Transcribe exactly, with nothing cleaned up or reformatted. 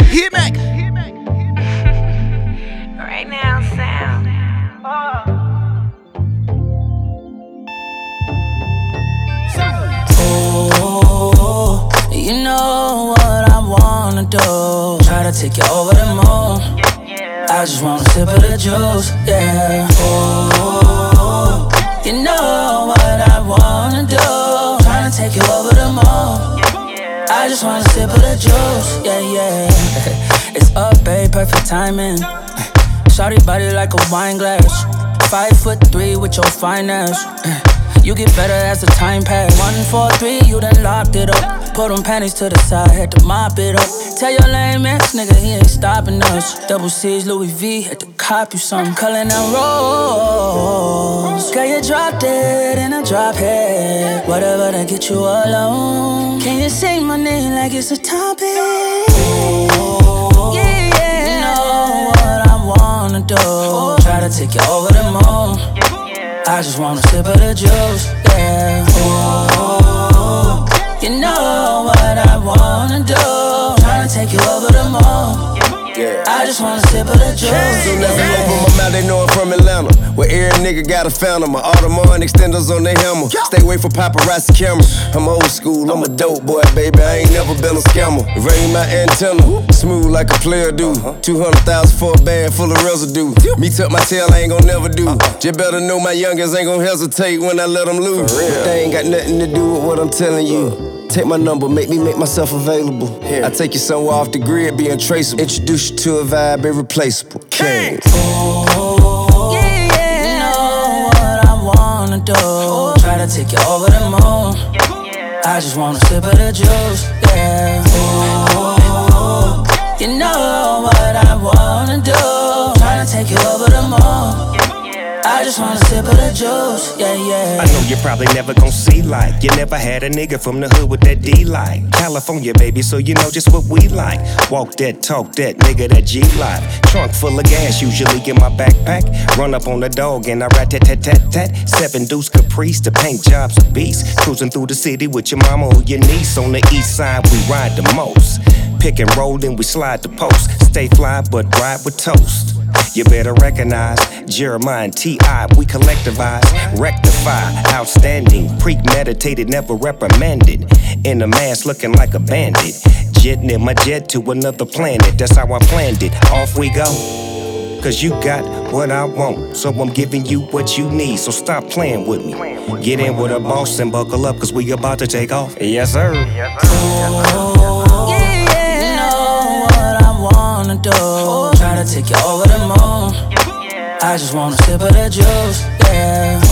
Hit Mac. Right now, sound. Oh, you know what I wanna do. Try to take you over the moon. I just wanna sip of the juice, yeah. Oh, you know what I wanna do. Tryna take you over the moon. I just wanna sip of the juice, yeah, yeah. It's up, babe, perfect timing. Shawty body like a wine glass. Five foot three with your finesse. You get better as the time pass. One, four, three, you done locked it up. Put them panties to the side, had to mop it up. Tell your lame ass nigga he ain't stopping us. Double C's, Louis V, had to cop you something. Culling them rolls. Girl, you dropped it in a drop head. Whatever to get you alone. Can you say my name like it's a topic? Oh, yeah, yeah. You know what I wanna do. Try to take you over the moon. I just wanna sip of the juice, yeah. Oh, you know what I wanna do. Tryna take you over the moon. Yeah. I just wanna sip of the juice. So never open my mouth, they know I'm from Atlanta. Where every nigga got a phantom. My Audemars extenders on their hammer. Stay away from paparazzi cameras. I'm old school, I'm a dope boy, baby. I ain't never been a scammer. Rain my antenna, smooth like a player do. two hundred thousand for a bag full of residue. Me tuck my tail, I ain't gon' never do. Just better know my youngins ain't gon' hesitate when I let them loose. But they ain't got nothing to do with what I'm telling you. Take my number, make me make myself available. Yeah. I take you somewhere off the grid, be untraceable. Introduce you to a vibe irreplaceable. King. Oh, yeah, yeah. You know what I wanna do. Try to take you over the moon. I just wanna sip of the juice, yeah. Oh, you know what I wanna do. Try to take you over the moon. I just wanna sip of the juice, yeah, yeah. I know you probably never gon' see like. You never had a nigga from the hood with that D like. California, baby, so you know just what we like. Walk that, talk that, nigga, that G life. Trunk full of gas, usually in my backpack. Run up on the dog and I rat tat tat tat tat. Seven deuce caprice, the paint job's a beast. Cruising through the city with your mama or your niece. On the east side, we ride the most. Pick and roll, then we slide the post. Stay fly, but ride with toast. You better recognize Jeremiah and T I We collectivize, rectify, outstanding, premeditated, never reprimanded. In a mask looking like a bandit. Jetting in my jet to another planet. That's how I planned it. Off we go. Cause you got what I want, so I'm giving you what you need. So stop playing with me. Get in with a boss and buckle up, cause we about to take off. Yes, sir. Oh, yeah, yeah. You know what I wanna do. Try to take you over the moon. I just wanna sip of the juice, yeah.